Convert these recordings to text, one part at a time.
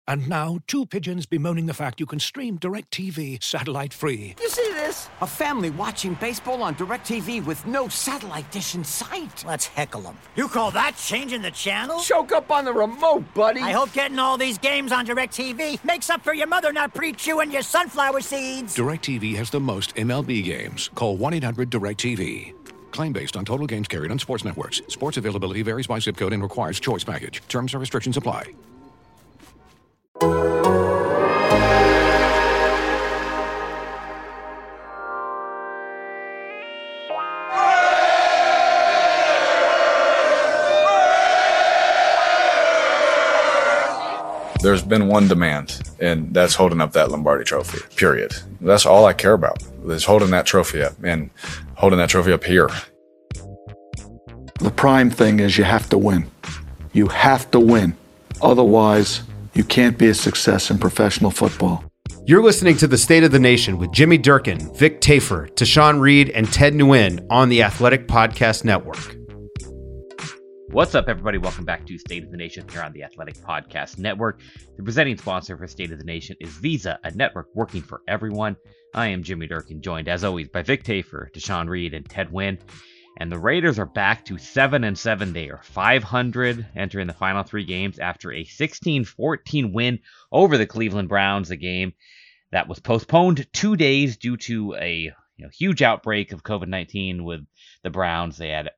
And now, two pigeons bemoaning the fact you can stream DirecTV satellite-free. You see this? A family watching baseball on DirecTV with no satellite dish in sight. Let's heckle them. You call that changing the channel? Choke up on the remote, buddy. I hope getting all these games on DirecTV makes up for your mother not pre-chewing your sunflower seeds. DirecTV has the most MLB games. Call 1-800-DirecTV. Claim based on total games carried on sports networks. Sports availability varies by zip code and requires choice package. Terms and restrictions apply. There's been one demand, and that's holding up that Lombardi trophy, period. That's all I care about, is holding that trophy up and holding that trophy up here. The prime thing is you have to win. You have to win. Otherwise, you can't be a success in professional football. You're listening to The State of the Nation with Jimmy Durkin, Vic Tafur, Tashawn Reed, and Ted Nguyen on the Athletic Podcast Network. What's up, everybody? Welcome back to State of the Nation here on the Athletic Podcast Network. The presenting sponsor for State of the Nation is Visa, a network working for everyone. I am Jimmy Durkin, joined as always by Vic Tafur, Tashawn Reed, and Ted Nguyen. And the Raiders are back to 7-7. They are 500 entering the final three games after a 16-14 win over the Cleveland Browns, a game that was postponed 2 days due to a huge outbreak of COVID-19 with the Browns. They had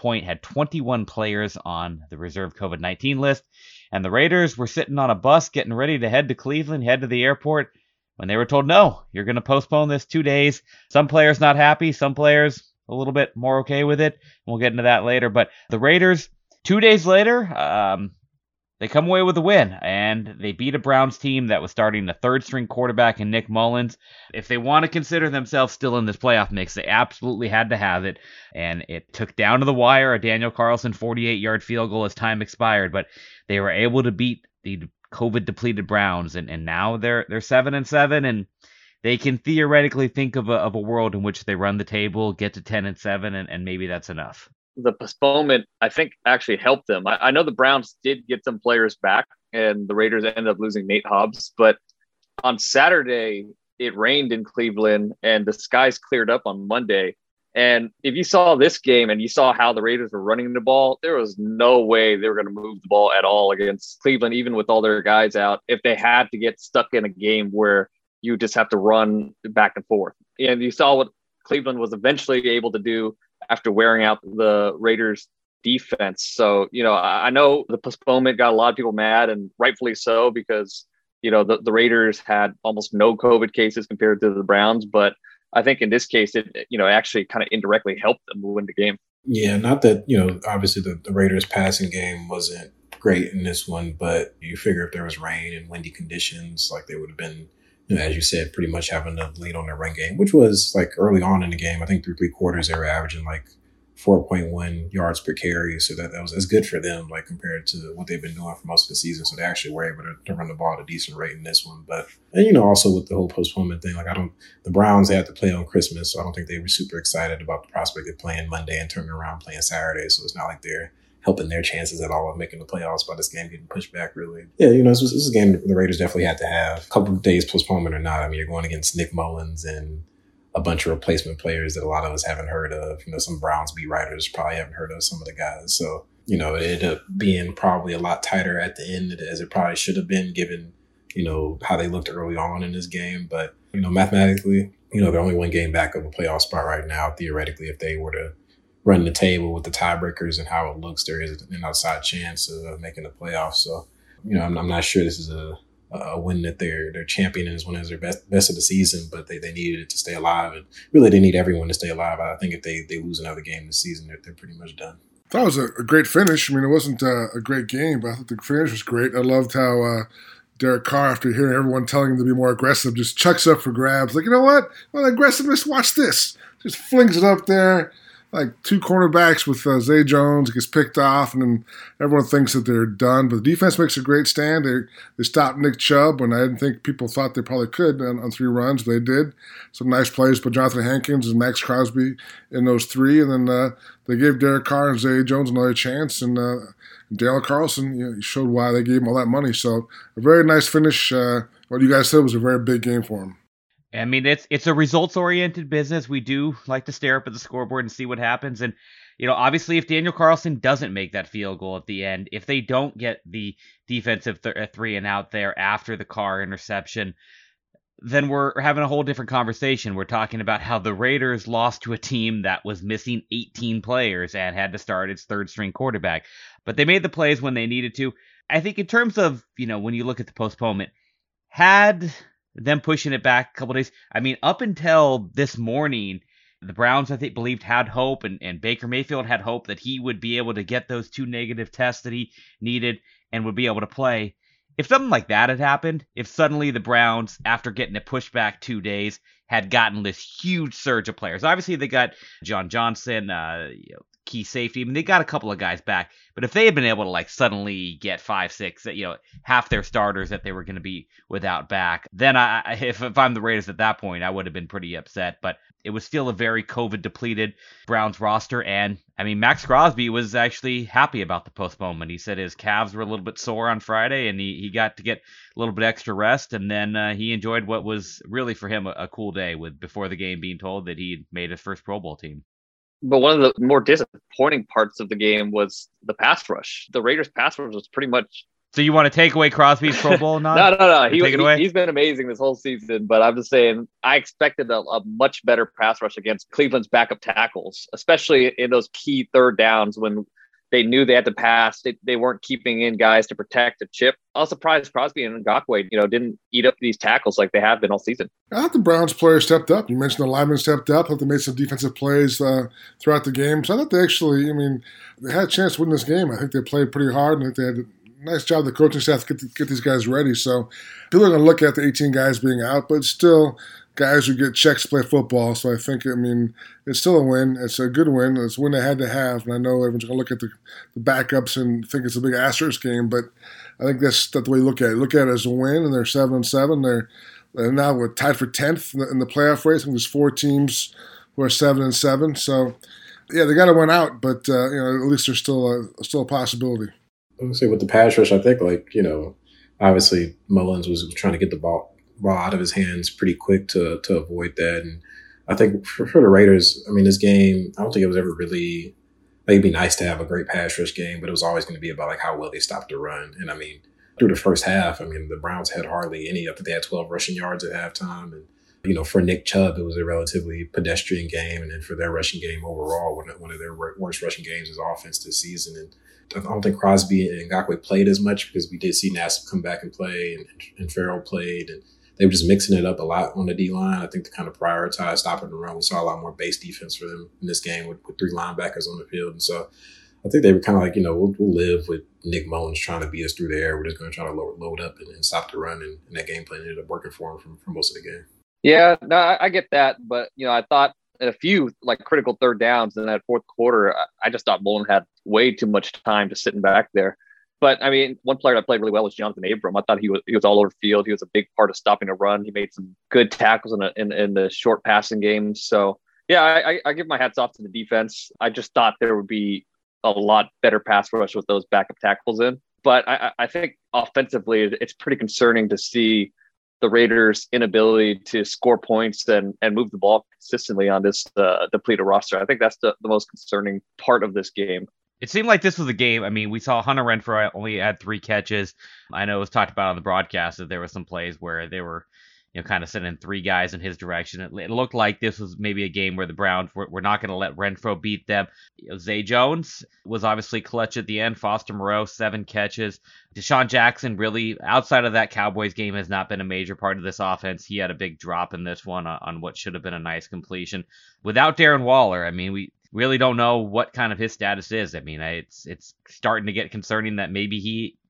21 players on the reserve COVID-19 list, and the Raiders were sitting on a bus getting ready to head to Cleveland, head to the airport, when they were told, no, you're going to postpone this 2 days. Some players not happy, some players a little bit more okay with it. We'll get into that later, but the Raiders, 2 days later, they come away with a win, and they beat a Browns team that was starting a third-string quarterback in Nick Mullins. If they want to consider themselves still in this playoff mix, they absolutely had to have it, and it took down to the wire a Daniel Carlson 48-yard field goal as time expired, but they were able to beat the COVID-depleted Browns, and now they're 7-7, and they can theoretically think of a world in which they run the table, get to 10-7, and maybe that's enough. The postponement, I think, actually helped them. I know the Browns did get some players back, and the Raiders ended up losing Nate Hobbs. But on Saturday, it rained in Cleveland, and the skies cleared up on Monday. And if you saw this game and you saw how the Raiders were running the ball, there was no way they were going to move the ball at all against Cleveland, even with all their guys out, if they had to get stuck in a game where you just have to run back and forth. And you saw what Cleveland was eventually able to do after wearing out the Raiders defense. So, I know the postponement got a lot of people mad, and rightfully so, because, the Raiders had almost no COVID cases compared to the Browns. But I think in this case, it actually kind of indirectly helped them win the game. Yeah, not that, obviously the Raiders passing game wasn't great in this one, but you figure if there was rain and windy conditions, like they would have been, as you said, pretty much having the lead on their run game, which was like early on in the game. I think through three quarters, they were averaging like 4.1 yards per carry. So that was good for them, like compared to what they've been doing for most of the season. So they actually were able to run the ball at a decent rate in this one. But, and also with the whole postponement thing, like the Browns, they had to play on Christmas. So I don't think they were super excited about the prospect of playing Monday and turning around playing Saturday. So it's not like they're helping their chances at all of making the playoffs by this game getting pushed back, really. Yeah, this is a game the Raiders definitely had to have. A couple of days postponement or not, I mean, you're going against Nick Mullins and a bunch of replacement players that a lot of us haven't heard of. Some Browns beat writers probably haven't heard of some of the guys. So, it ended up being probably a lot tighter at the end as it probably should have been, given, how they looked early on in this game. But, mathematically, they're only one game back of a playoff spot right now. Theoretically, if they were to run the table with the tiebreakers and how it looks, there is an outside chance of making the playoffs. So, I'm not sure this is a win that they're championing as one of their best of the season, but they needed it to stay alive. And really, they need everyone to stay alive. I think if they lose another game this season, they're pretty much done. That was a great finish. I mean, it wasn't a great game, but I thought the finish was great. I loved how Derek Carr, after hearing everyone telling him to be more aggressive, just chucks up for grabs. Like, you know what? Well, aggressiveness, watch this. Just flings it up there. like two cornerbacks with Zay Jones gets picked off, and then everyone thinks that they're done. But the defense makes a great stand. They stopped Nick Chubb when I didn't think people thought they probably could on 3 runs. They did. Some nice plays by Jonathan Hankins and Max Crosby in those 3. And then they gave Derek Carr and Zay Jones another chance. And Daniel Carlson, he showed why they gave him all that money. So a very nice finish. What you guys said was a very big game for him. I mean, it's a results-oriented business. We do like to stare up at the scoreboard and see what happens. And, obviously if Daniel Carlson doesn't make that field goal at the end, if they don't get the defensive 3 and out there after the Carr interception, then we're having a whole different conversation. We're talking about how the Raiders lost to a team that was missing 18 players and had to start its 3rd-string quarterback. But they made the plays when they needed to. I think in terms of, when you look at the postponement, had them pushing it back a couple days. I mean, up until this morning, the Browns, I think, believed had hope, and Baker Mayfield had hope that he would be able to get those 2 negative tests that he needed and would be able to play. If something like that had happened, if suddenly the Browns, after getting it pushed back 2 days, had gotten this huge surge of players. Obviously, they got John Johnson, key safety. I mean, they got a couple of guys back, but if they had been able to suddenly get 5, 6, half their starters that they were going to be without back, then if I'm the Raiders at that point, I would have been pretty upset. But it was still a very COVID depleted Browns roster. And I mean, Max Crosby was actually happy about the postponement. He said his calves were a little bit sore on Friday and he got to get a little bit extra rest. And then he enjoyed what was really for him a cool day before the game, being told that he'd made his first Pro Bowl team. But one of the more disappointing parts of the game was the pass rush. The Raiders' pass rush was pretty much. So you want to take away Crosby's Pro Bowl nod? No. Take it away? He's been amazing this whole season, but I'm just saying I expected a much better pass rush against Cleveland's backup tackles, especially in those key 3rd downs when they knew they had to pass. They weren't keeping in guys to protect a chip. I was surprised Crosby and Ngakoue, didn't eat up these tackles like they have been all season. I thought the Browns players stepped up. You mentioned the linemen stepped up. I thought they made some defensive plays throughout the game. So I thought they actually, they had a chance to win this game. I think they played pretty hard, and I think they had a nice job, the coaching staff, to get these guys ready. So people are going to look at the 18 guys being out, but still guys who get checks to play football. So I think, it's still a win. It's a good win. It's a win they had to have. And I know everyone's going to look at the backups and think it's a big asterisk game, but I think that's the way you look at it. Look at it as a win, and they're 7-7. They're now tied for 10th in the playoff race. I think there's 4 teams who are 7-7. So, yeah, they got to win out, but at least there's still a possibility. I would say with the pass rush, I think obviously Mullins was trying to get the ball out of his hands pretty quick to avoid that. And I think for the Raiders, this game, I don't think it was ever really, it'd be nice to have a great pass rush game, but it was always going to be about how well they stopped the run. And through the first half, the Browns had hardly any. I think they had 12 rushing yards at halftime. And, for Nick Chubb, it was a relatively pedestrian game. And then for their rushing game overall, one of their worst rushing games as offense this season. And I don't think Crosby and Ngakoue played as much because we did see Nassib come back and play and Farrell played. And they were just mixing it up a lot on the D-line. I think to kind of prioritize stopping the run, we saw a lot more base defense for them in this game with 3 linebackers on the field. And so I think they were kind of we'll live with Nick Mullins trying to beat us through the air. We're just going to try to load up and stop the run. And that game plan ended up working for him for most of the game. Yeah, no, I get that. But, I thought at a few critical 3rd downs in that 4th quarter, I just thought Mullins had way too much time just sitting back there. But, one player that played really well was Jonathan Abram. I thought he was all over the field. He was a big part of stopping a run. He made some good tackles in the short passing game. So, yeah, I give my hats off to the defense. I just thought there would be a lot better pass rush with those backup tackles in. But I think offensively, it's pretty concerning to see the Raiders' inability to score points and move the ball consistently on this depleted roster. I think that's the most concerning part of this game. It seemed like this was a game. We saw Hunter Renfrow only had 3 catches. I know it was talked about on the broadcast that there were some plays where they were, kind of sending 3 guys in his direction. It looked like this was maybe a game where the Browns were not going to let Renfrow beat them. Zay Jones was obviously clutch at the end. Foster Moreau, 7 catches. Deshaun Jackson, really, outside of that Cowboys game, has not been a major part of this offense. He had a big drop in this one on what should have been a nice completion. Without Darren Waller, we really don't know what kind of his status is. It's starting to get concerning that maybe he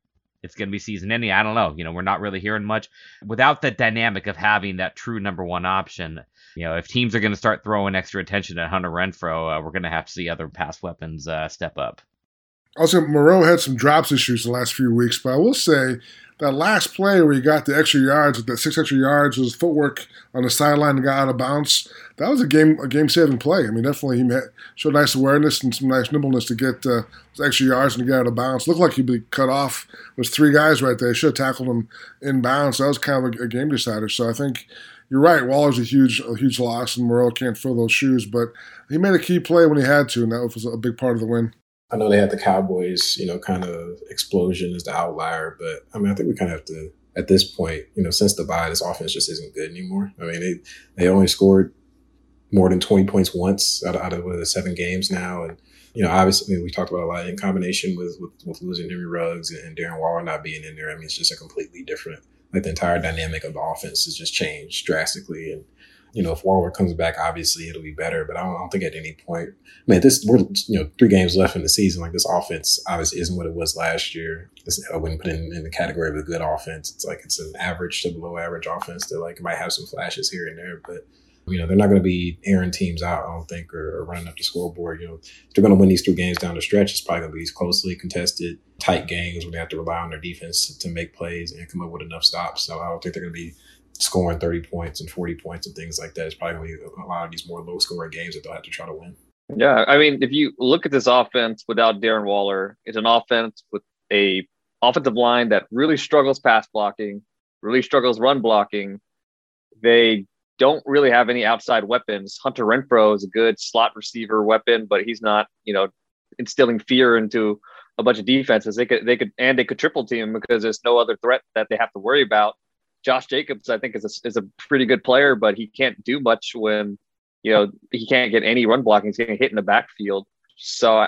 it's going to be season ending. I don't know. We're not really hearing much without the dynamic of having that true number one option. If teams are going to start throwing extra attention at Hunter Renfrow, we're going to have to see other pass weapons step up. Also, Moreau had some drops issues the last few weeks, but I will say that last play where he got the extra yards, with that 6 extra yards, was footwork on the sideline and got out of bounds. That was a game-saving play. I mean, definitely he showed nice awareness and some nice nimbleness to get those extra yards and to get out of bounds. Looked like he'd be cut off. There's 3 guys right there. Should have tackled him in bounds. So that was kind of a game decider. So I think you're right. Waller's a huge loss, and Moreau can't fill those shoes. But he made a key play when he had to, and that was a big part of the win. I know they had the Cowboys, kind of explosion as the outlier, but I mean, I think we kind of have to, at this point, since the bye, this offense just isn't good anymore. I mean, they only scored more than 20 points once out of the 7 games now. And, obviously we talked about a lot in combination with losing Henry Ruggs and Darren Waller not being in there. I mean, it's just a completely different, the entire dynamic of the offense has just changed drastically. And, if Waller comes back, obviously it'll be better. But I don't think at any point, we're 3 games left in the season. This offense obviously isn't what it was last year. I wouldn't put it in the category of a good offense. It's an average to below average offense that might have some flashes here and there, but they're not going to be airing teams out, I don't think, or running up the scoreboard. If they're going to win these 3 games down the stretch, it's probably going to be these closely contested, tight games where they have to rely on their defense to make plays and come up with enough stops. So I don't think they're going to be scoring 30 points and 40 points and things like that. It's probably going to be a lot of these more low-scoring games that they'll have to try to win. Yeah, I mean, if you look at this offense without Darren Waller, it's an offense with a offensive line that really struggles pass blocking, really struggles run blocking. They don't really have any outside weapons. Hunter Renfrow is a good slot receiver weapon, but he's not, instilling fear into a bunch of defenses. They could triple team because there's no other threat that they have to worry about. Josh Jacobs, I think, is a pretty good player, but he can't do much when, he can't get any run blocking. He's getting hit in the backfield. So,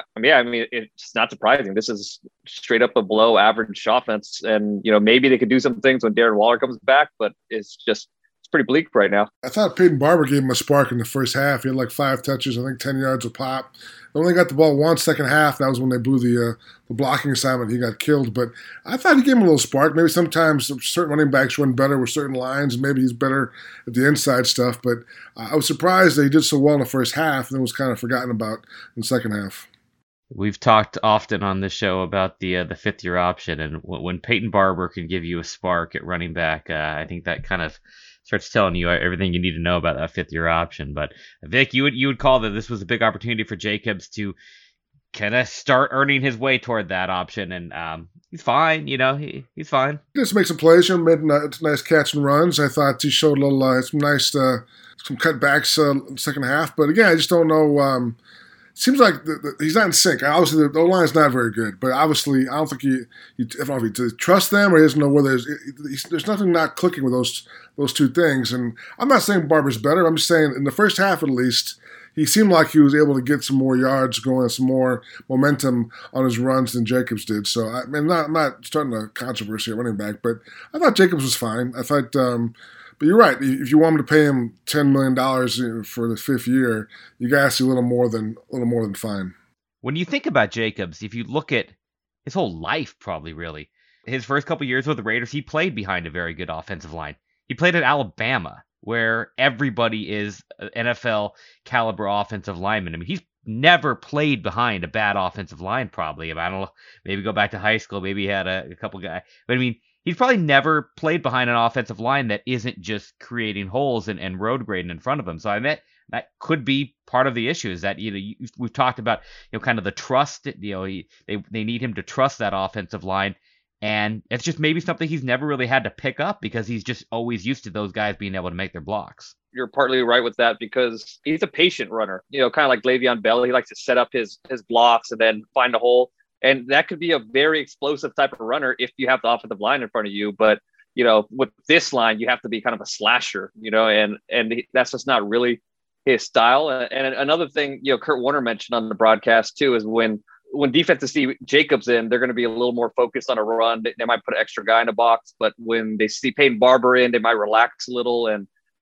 it's not surprising. This is straight up a below average offense. And, maybe they could do some things when Darren Waller comes back, but it's pretty bleak right now. I thought Peyton Barber gave him a spark in the first half. He had 5 touches, I think 10 yards a pop. They only got the ball once second half. That was when they blew the blocking assignment. He got killed. But I thought he gave him a little spark. Maybe sometimes certain running backs run better with certain lines. Maybe he's better at the inside stuff. But I was surprised that he did so well in the first half and then was kind of forgotten about in the second half. We've talked often on this show about the 5th-year option. And when Peyton Barber can give you a spark at running back, I think that kind of starts telling you everything you need to know about that 5th-year option. But Vic, you would call that this was a big opportunity for Jacobs to kind of start earning his way toward that option, and he's fine. He's fine. Just make some plays. Made nice catch and runs. I thought he showed a little some nice some cutbacks in the second half. But again, I just don't know. Seems like he's not in sync. Obviously, the O-line is not very good, but obviously, I don't think I don't know if he trusts them or he doesn't know whether there's nothing not clicking with those 2 things. And I'm not saying Barber's better. I'm just saying in the first half, at least, he seemed like he was able to get some more yards going, some more momentum on his runs than Jacobs did. So, I'm not starting a controversy at running back, but I thought Jacobs was fine. I thought. But you're right. If you want him to pay him $10 million for the 5th year, you got to see a little more than fine. When you think about Jacobs, if you look at his whole life, probably really his first couple years with the Raiders, he played behind a very good offensive line. He played at Alabama, where everybody is NFL caliber offensive lineman. I mean, he's never played behind a bad offensive line. Probably. I don't know. Maybe go back to high school. Maybe he had a couple guys. But I mean, he's probably never played behind an offensive line that isn't just creating holes and road grading in front of him. So I bet that could be part of the issue is that, we've talked about, kind of the trust, they need him to trust that offensive line. And it's just maybe something he's never really had to pick up because he's just always used to those guys being able to make their blocks. You're partly right with that because he's a patient runner, kind of like Le'Veon Bell. He likes to set up his blocks and then find a hole. And that could be a very explosive type of runner if you have the offensive line in front of you. But, with this line, you have to be kind of a slasher, and that's just not really his style. And another thing, Kurt Warner mentioned on the broadcast too, is when defenses see Jacobs in, they're going to be a little more focused on a run. They might put an extra guy in a box, but when they see Peyton Barber in, they might relax a little. And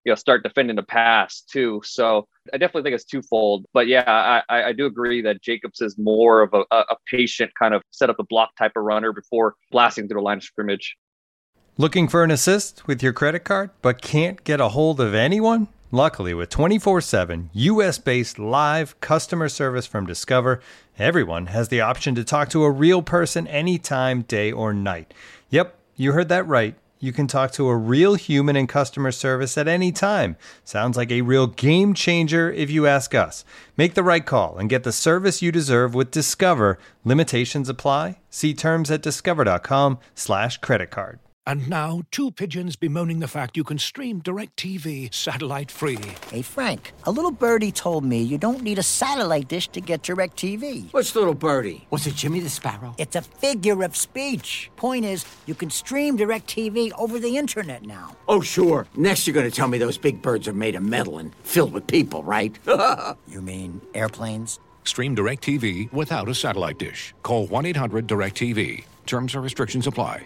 start defending the pass too. So I definitely think it's twofold. But yeah, I do agree that Jacobs is more of a patient kind of set up the block type of runner before blasting through the line of scrimmage. Looking for an assist with your credit card, but can't get a hold of anyone? Luckily, with 24/7 U.S.-based live customer service from Discover, everyone has the option to talk to a real person anytime, day or night. Yep, you heard that right. You can talk to a real human in customer service at any time. Sounds like a real game changer if you ask us. Make the right call and get the service you deserve with Discover. Limitations apply. See terms at discover.com/creditcard. And now, two pigeons bemoaning the fact you can stream DirecTV satellite-free. Hey, Frank, a little birdie told me you don't need a satellite dish to get DirecTV. What's little birdie? Was it Jimmy the Sparrow? It's a figure of speech. Point is, you can stream DirecTV over the internet now. Oh, sure. Next you're going to tell me those big birds are made of metal and filled with people, right? You mean airplanes? Stream DirecTV without a satellite dish. Call 1-800-DirecTV. Terms and restrictions apply.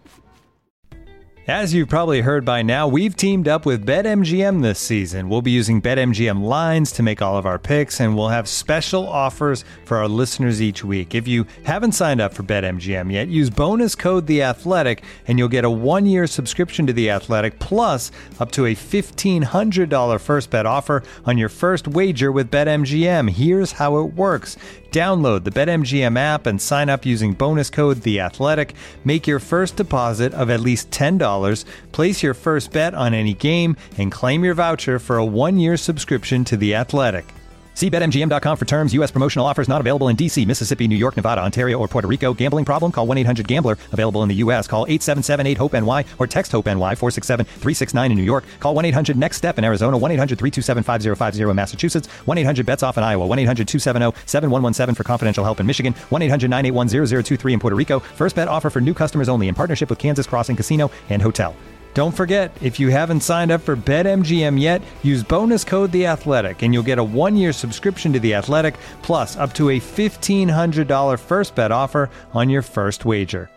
As you've probably heard by now, we've teamed up with BetMGM this season. We'll be using BetMGM lines to make all of our picks, and we'll have special offers for our listeners each week. If you haven't signed up for BetMGM yet, use bonus code The Athletic, and you'll get a 1-year subscription to The Athletic, plus up to a $1,500 first bet offer on your first wager with BetMGM. Here's how it works. Download the BetMGM app and sign up using bonus code The Athletic. Make your first deposit of at least $10. Place your first bet on any game and claim your voucher for a 1-year subscription to The Athletic. See BetMGM.com for terms. U.S. promotional offers not available in D.C., Mississippi, New York, Nevada, Ontario, or Puerto Rico. Gambling problem? Call 1-800-GAMBLER. Available in the U.S. Call 877-8-HOPE-NY or text HOPE-NY 467-369 in New York. Call 1-800-NEXT-STEP in Arizona. 1-800-327-5050 in Massachusetts. 1-800-BETS-OFF in Iowa. 1-800-270-7117 for confidential help in Michigan. 1-800-981-0023 in Puerto Rico. First bet offer for new customers only in partnership with Kansas Crossing Casino and Hotel. Don't forget, if you haven't signed up for BetMGM yet, use bonus code The Athletic, and you'll get a 1-year subscription to The Athletic, plus up to a $1,500 first bet offer on your first wager.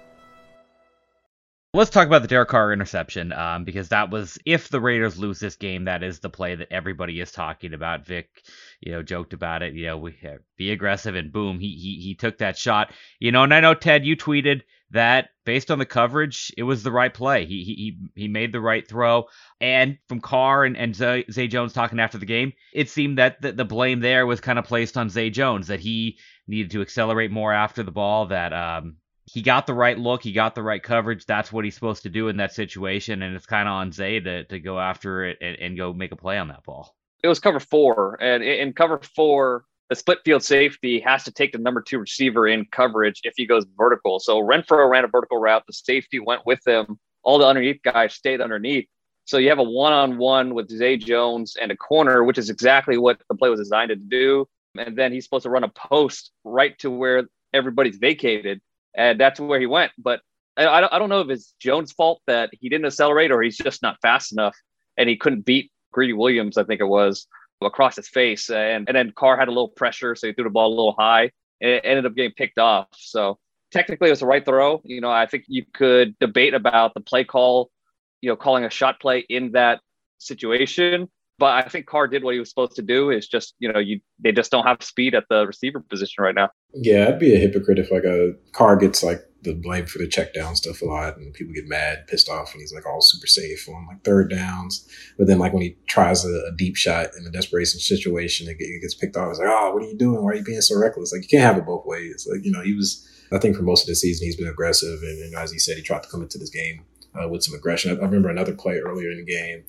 Let's talk about the Derek Carr interception, because that was, if the Raiders lose this game, that is the play that everybody is talking about. Vic, joked about it. We be aggressive, and boom, he took that shot. And I know, Ted, you tweeted that based on the coverage, it was the right play. He made the right throw. And from Carr and Zay Jones talking after the game, it seemed that the blame there was kind of placed on Zay Jones, that he needed to accelerate more after the ball, that he got the right look, he got the right coverage. That's what he's supposed to do in that situation, and it's kind of on Zay to go after it and go make a play on that ball. It was cover 4, and in cover 4, the split field safety has to take the number 2 receiver in coverage if he goes vertical. So Renfrow ran a vertical route. The safety went with him. All the underneath guys stayed underneath. So you have a one-on-one with Zay Jones and a corner, which is exactly what the play was designed to do. And then he's supposed to run a post right to where everybody's vacated. And that's where he went. But I don't know if it's Jones' fault that he didn't accelerate, or he's just not fast enough and he couldn't beat Greedy Williams, I think it was, across his face. And then Carr had a little pressure, so he threw the ball a little high. And it ended up getting picked off. So technically it was the right throw. I think you could debate about the play call, calling a shot play in that situation. But I think Carr did what he was supposed to do. It's just, they just don't have speed at the receiver position right now. Yeah, I'd be a hypocrite if a Carr gets the blame for the check down stuff a lot, and people get mad, pissed off when he's all super safe on third downs. But then when he tries a deep shot in a desperation situation, it gets picked off. It's oh, what are you doing? Why are you being so reckless? You can't have it both ways. He was, I think for most of the season, he's been aggressive. And as he said, he tried to come into this game with some aggression. I remember another play earlier in the game.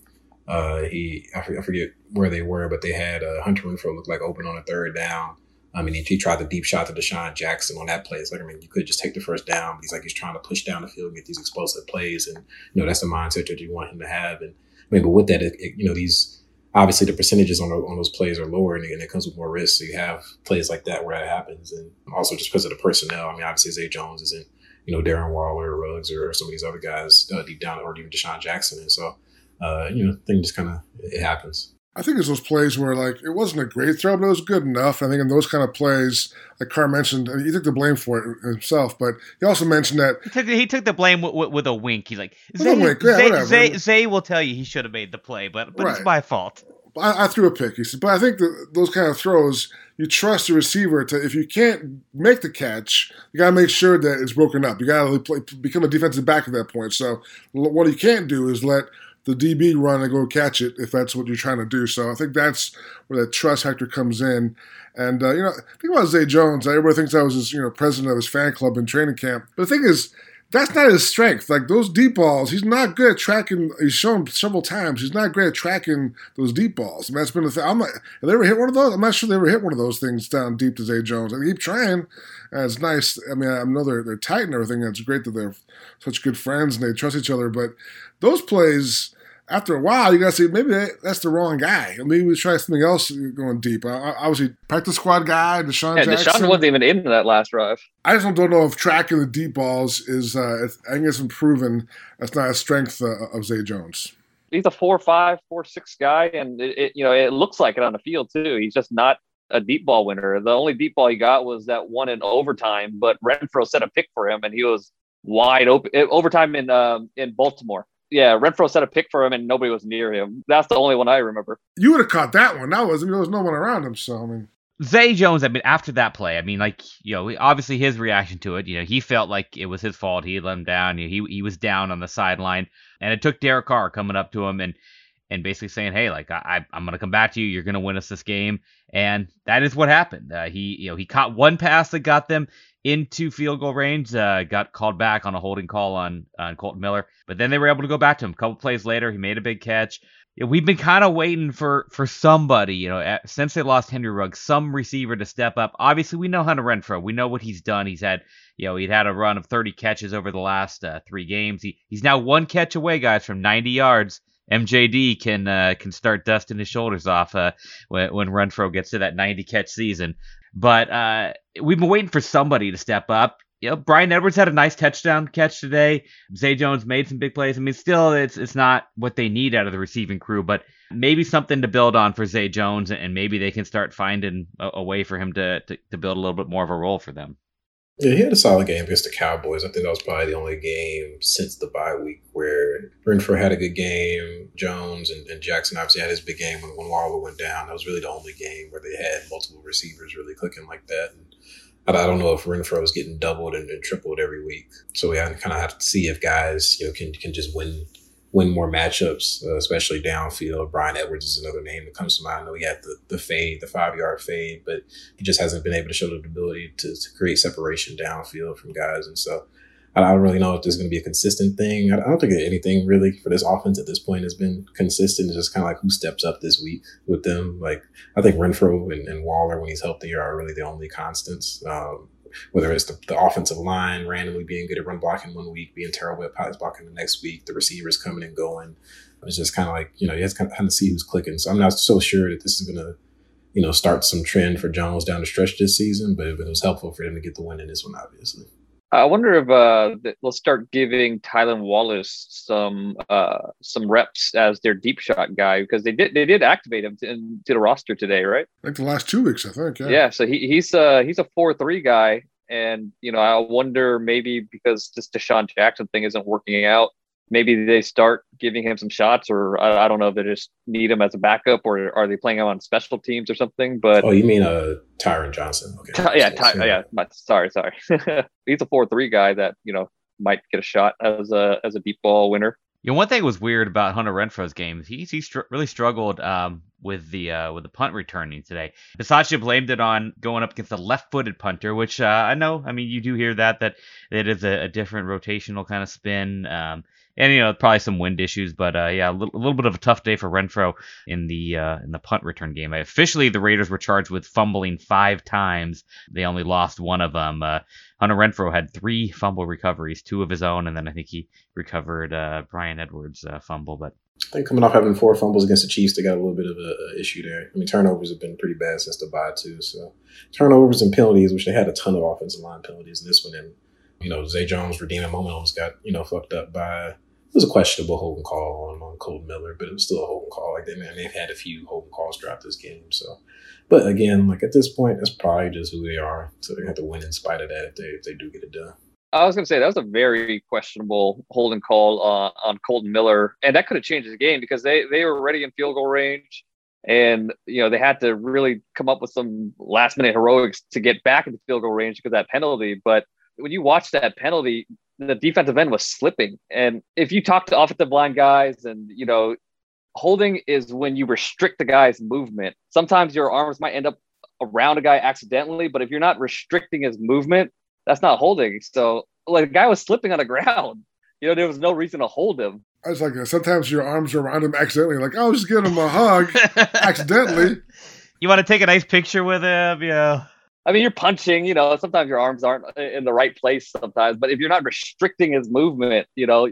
I forget where they were, but they had Hunter Renfrow look open on a third down. He tried the deep shot to Deshaun Jackson on that play. It's you could just take the first down, but he's trying to push down the field and get these explosive plays. And, that's the mindset that you want him to have. And but with that, these, obviously the percentages on those plays are lower, and it comes with more risk. So you have plays like that where that happens. And also just because of the personnel, obviously Zay Jones isn't, Darren Waller or Ruggs or some of these other guys deep down, or even Deshaun Jackson. And so, I think just kind of, it happens. I think it's those plays where, like, it wasn't a great throw, but it was good enough. I think in those kind of plays, like Carr mentioned, he took the blame for it himself, but he also mentioned that he took the blame with a wink. He's like, Zay will tell you he should have made the play, but right. It's my fault. I threw a pick, he said. But I think those kind of throws, you trust the receiver to, if you can't make the catch, you got to make sure that it's broken up. You got to become a defensive back at that point. So what you can't do is let the DB run and go catch it if that's what you're trying to do. So I think that's where that trust factor comes in. And, think about Zay Jones. Everybody thinks I was his, president of his fan club in training camp. But the thing is, that's not his strength. Like, those deep balls, he's not good at tracking. He's shown several times he's not great at tracking those deep balls. I mean, that's been the thing. Have they ever hit one of those? I'm not sure they ever hit one of those things down deep to Zay Jones. They keep trying, and it's nice. I mean, I know they're tight and everything. And it's great that they're such good friends and they trust each other. But those plays, after a while, you got to say, maybe that's the wrong guy. Maybe we try something else going deep. Obviously, practice squad guy, Deshaun Jackson. Deshaun wasn't even in that last drive. I just don't know if tracking the deep balls is, I think it's been proven that's not a strength of Zay Jones. He's a 4'5", 4'6" guy, and it looks like it on the field too. He's just not a deep ball winner. The only deep ball he got was that one in overtime, but Renfrow set a pick for him, and he was wide open. Overtime in Baltimore. Yeah, Renfrow set a pick for him, and nobody was near him. That's the only one I remember. You would have caught that one. There was no one around him. So Zay Jones. After that play, obviously his reaction to it. He felt like it was his fault. He had let him down. He was down on the sideline, and it took Derek Carr coming up to him and basically saying, "Hey, I'm gonna come back to you. You're gonna win us this game." And that is what happened. He caught one pass that got them into field goal range, got called back on a holding call on Colton Miller, but then they were able to go back to him. A couple plays later, he made a big catch. We've been kind of waiting for somebody, since they lost Henry Ruggs, some receiver to step up. Obviously, we know Hunter Renfrow. We know what he's done. He's had, he'd had a run of 30 catches over the last 3 games. He's now 1 catch away, guys, from 90 yards. MJD can start dusting his shoulders off when Renfrow gets to that 90 catch season. But we've been waiting for somebody to step up. Bryan Edwards had a nice touchdown catch today. Zay Jones made some big plays. Still, it's not what they need out of the receiving crew, but maybe something to build on for Zay Jones, and maybe they can start finding a way for him to build a little bit more of a role for them. Yeah, he had a solid game against the Cowboys. I think that was probably the only game since the bye week where Renfrow had a good game. Jones and Jackson obviously had his big game when Waller went down. That was really the only game where they had multiple receivers really clicking like that. And I don't know if Renfrow is getting doubled and tripled every week. So we kind of have to see if guys can just win more matchups, especially downfield. Bryan Edwards is another name that comes to mind. I know he had the fade, the 5-yard fade, but he just hasn't been able to show the ability to create separation downfield from guys. And so I don't really know if there's going to be a consistent thing. I don't think anything really for this offense at this point has been consistent. It's just kind of like who steps up this week with them. Like, I think Renfrow and Waller, when he's healthy, are really the only constants. Whether it's the offensive line randomly being good at run blocking one week, being terrible at pass blocking the next week, the receivers coming and going. It's just kind of like, you have to kind of see who's clicking. So I'm not so sure that this is going to, start some trend for Jones down the stretch this season, but it was helpful for them to get the win in this one, obviously. I wonder if they'll start giving Tylan Wallace some reps as their deep shot guy, because they did activate him to the roster today, right? Like the last 2 weeks, I think. Yeah. So he's a 4-3 guy, and I wonder maybe because this Deshaun Jackson thing isn't working out, maybe they start giving him some shots, or I don't know if they just need him as a backup, or are they playing him on special teams or something? But you mean Tyron Johnson? Okay. Sorry. He's a 4-3 guy that might get a shot as a deep ball winner. One thing was weird about Hunter Renfrow's game. He really struggled with the punt returning today. Bisaccia blamed it on going up against a left-footed punter, which I know. You do hear that it is a different rotational kind of spin. And probably some wind issues, but a little bit of a tough day for Renfrow in the punt return game. Officially, the Raiders were charged with fumbling 5 times. They only lost 1 of them. Hunter Renfrow had 3 fumble recoveries, 2 of his own, and then I think he recovered Bryan Edwards' fumble. But I think coming off having 4 fumbles against the Chiefs, they got a little bit of an issue there. Turnovers have been pretty bad since the bye too. So turnovers and penalties, which they had a ton of offensive line penalties in this one. And Zay Jones' redeeming moment almost got fucked up by was a questionable holding call on Colton Miller, but it was still a holding call. Like they've had a few holding calls throughout this game. So, but again, like at this point, that's probably just who they are. So they have to win in spite of that if they do get it done. I was going to say that was a very questionable holding call on Colton Miller, and that could have changed the game because they were already in field goal range, and they had to really come up with some last minute heroics to get back into field goal range because of that penalty. But when you watch that penalty, the defensive end was slipping, and if you talk to offensive line guys, and holding is when you restrict the guy's movement. Sometimes your arms might end up around a guy accidentally, but if you're not restricting his movement, that's not holding. So, like, the guy was slipping on the ground. There was no reason to hold him. I was like, sometimes your arms are around him accidentally. Like, I'll just give him a hug accidentally. You want to take a nice picture with him? I mean, you're punching, sometimes your arms aren't in the right place sometimes. But if you're not restricting his movement,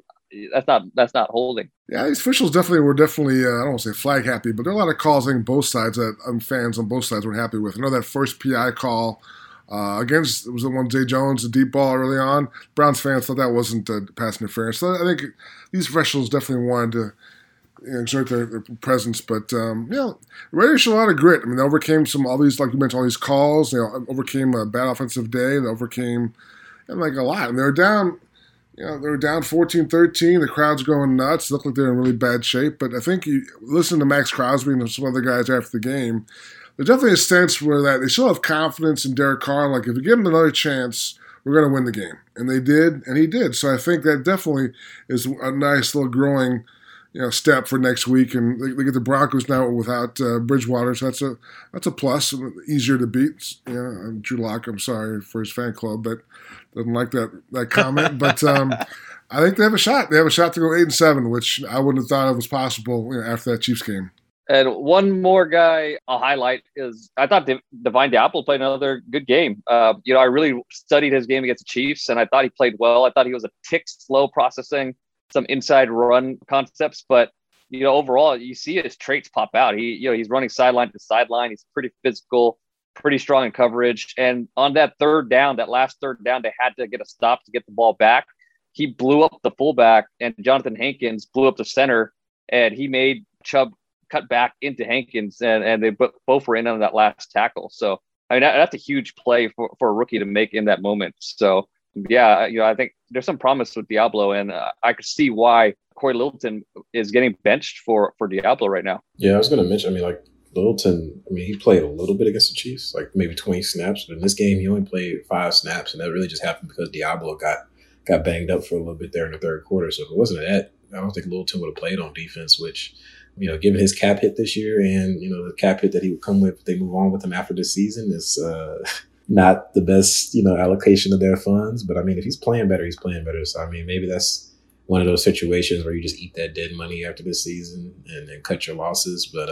that's not holding. Yeah, these officials were definitely, I don't want to say flag happy, but there are a lot of calls on both sides that fans on both sides were happy with. I know that first PI call against, it was the one Zay Jones, the deep ball early on. Browns fans thought that wasn't pass interference. So I think these officials definitely wanted to exert their presence. But, the Raiders showed a lot of grit. I mean, they overcame all these, like you mentioned, all these calls. They overcame a bad offensive day. They overcame, a lot. And they were down, they were down 14-13. The crowd's going nuts. It looked like they were in really bad shape. But I think you listen to Max Crosby and some other guys after the game, there's definitely a sense where that they still have confidence in Derek Carr. Like, if you give him another chance, we're going to win the game. And they did, and he did. So I think that definitely is a nice little growing step for next week. And they get the Broncos now without Bridgewater, so that's a plus. Easier to beat. Drew Lock, I'm sorry for his fan club, but doesn't like that comment. But I think they have a shot. They have a shot to go 8-7, which I wouldn't have thought it was possible after that Chiefs game. And one more guy I'll highlight is I thought Divine Diablo played another good game. I really studied his game against the Chiefs, and I thought he played well. I thought he was a tick slow processing some inside run concepts, but overall you see his traits pop out. He's running sideline to sideline. He's pretty physical, pretty strong in coverage. And on that last third down, they had to get a stop to get the ball back. He blew up the fullback, and Jonathan Hankins blew up the center, and he made Chubb cut back into Hankins, and they both were in on that last tackle. So, I mean, that's a huge play for a rookie to make in that moment. So, yeah, I think there's some promise with Diablo, and I could see why Corey Littleton is getting benched for Diablo right now. Yeah, I was going to mention, Littleton, he played a little bit against the Chiefs, like maybe 20 snaps, but in this game he only played 5 snaps, and that really just happened because Diablo got banged up for a little bit there in the third quarter. So if it wasn't that, I don't think Littleton would have played on defense, which, given his cap hit this year and, the cap hit that he would come with if they move on with him after this season is not the best, allocation of their funds. But, if he's playing better, he's playing better. So, maybe that's one of those situations where you just eat that dead money after this season and then cut your losses. But,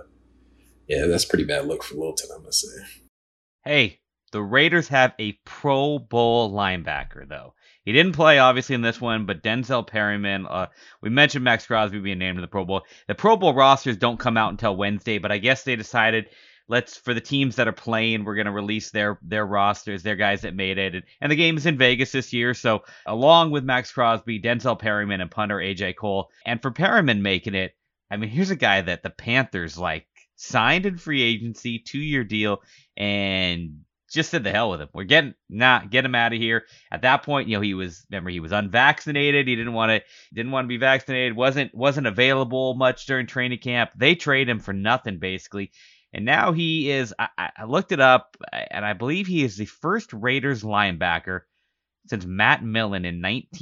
yeah, that's a pretty bad look for Littleton, I must say. Hey, the Raiders have a Pro Bowl linebacker, though. He didn't play, obviously, in this one, but Denzel Perryman, we mentioned Max Crosby being named in the Pro Bowl. The Pro Bowl rosters don't come out until Wednesday, but I guess they decided, for the teams that are playing, we're going to release their rosters, their guys that made it. And the game is in Vegas this year, so along with Max Crosby, Denzel Perryman, and punter A.J. Cole. And for Perryman making it, here's a guy that the Panthers, signed in free agency, 2-year deal, and just said the hell with him. Get him out of here. At that point, he was unvaccinated. He didn't want to be vaccinated. Wasn't available much during training camp. They trade him for nothing basically. And now he is, I looked it up, and I believe he is the first Raiders linebacker since Matt Millen in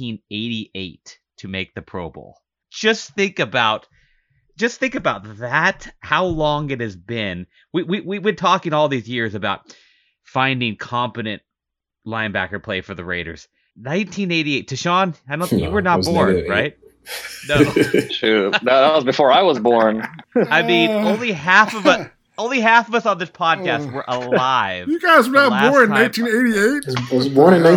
1988 to make the Pro Bowl. Just think about that, how long it has been. We've been talking all these years about finding competent linebacker play for the Raiders. 1988. Tashawn, I don't think you were not born, right? No. Shoot. That was before I was born. Only half of us on this podcast were alive. You guys were not born in 1988? I was born in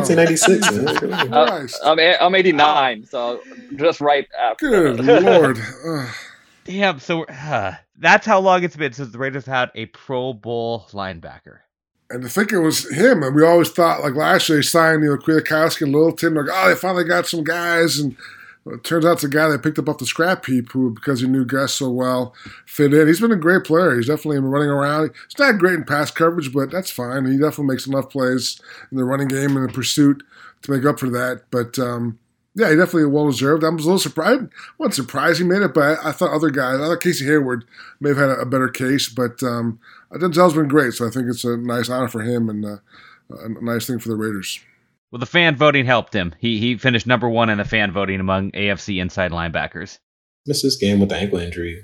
1996. I'm 89, so just right after. Good Lord. Damn, so that's how long it's been since the Raiders had a Pro Bowl linebacker. And to think it was him, and we always thought, last year they signed, Kwiatkowski and Littleton, they finally got some guys, and Well, it turns out it's a guy they picked up off the scrap heap who, because he knew Gus so well, fit in. He's been a great player. He's definitely been running around. He's not great in pass coverage, but that's fine. He definitely makes enough plays in the running game and the pursuit to make up for that. But, yeah, he definitely well-deserved. I was a little surprised. I wasn't surprised he made it, but I thought other guys, I thought Casey Hayward may have had a better case. But Denzel's been great, so I think it's a nice honor for him and a nice thing for the Raiders. Well, the fan voting helped him. He finished number 1 in the fan voting among AFC inside linebackers. Missed this game with the ankle injury,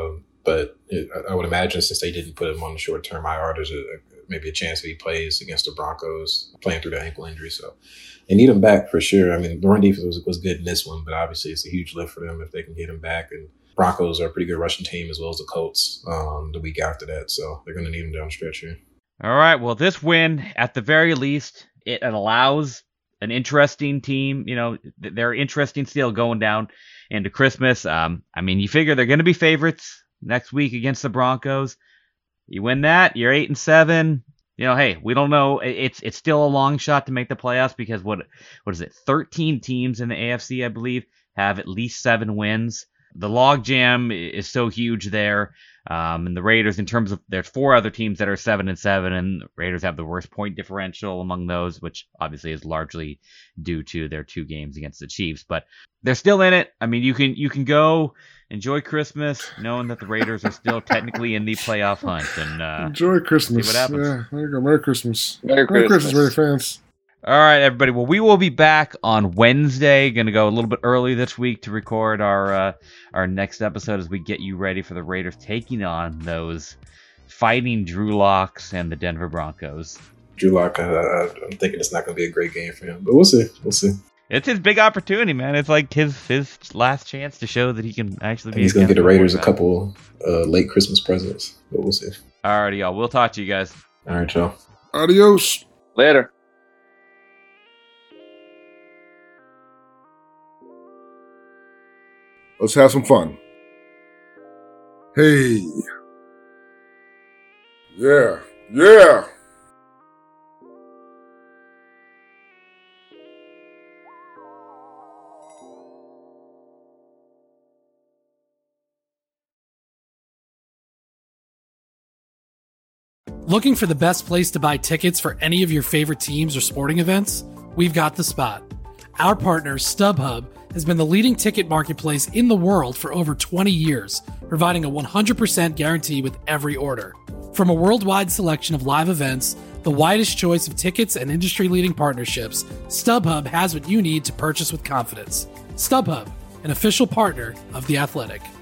but I would imagine since they didn't put him on the short-term IR, there's maybe a chance that he plays against the Broncos playing through the ankle injury. So they need him back for sure. I mean, the run defense was good in this one, but obviously it's a huge lift for them if they can get him back. And Broncos are a pretty good rushing team as well as the Colts the week after that. So they're going to need him down the stretch here. All right. Well, this win, at the very least, it allows an interesting team. You know, they're interesting still going down into Christmas. I mean, you figure they're going to be favorites next week against the Broncos. You win that, you're 8-7. You know, hey, we don't know. It's still a long shot to make the playoffs because what is it? 13 teams in the AFC, I believe, have at least 7 wins. The logjam is so huge there. And the Raiders, in terms of, there's 4 other teams that are 7-7, and the Raiders have the worst point differential among those, which obviously is largely due to their 2 games against the Chiefs. But they're still in it. I mean, you can go enjoy Christmas, knowing that the Raiders are still technically in the playoff hunt. And enjoy Christmas. See what happens. Yeah, there you go. Merry Christmas. Merry Christmas, Raider fans. All right, everybody. Well, we will be back on Wednesday. Going to go a little bit early this week to record our next episode as we get you ready for the Raiders taking on those fighting Drew Locks and the Denver Broncos. Drew Lock, I'm thinking it's not going to be a great game for him, but we'll see. We'll see. It's his big opportunity, man. It's like his last chance to show that he can actually be. He's going to get the Raiders a couple late Christmas presents, but we'll see. All righty, y'all. We'll talk to you guys. All right, y'all. Adios. Later. Let's have some fun. Hey. Yeah. Yeah. Looking for the best place to buy tickets for any of your favorite teams or sporting events? We've got the spot. Our partner, StubHub, has been the leading ticket marketplace in the world for over 20 years, providing a 100% guarantee with every order. From a worldwide selection of live events, the widest choice of tickets and industry-leading partnerships, StubHub has what you need to purchase with confidence. StubHub, an official partner of The Athletic.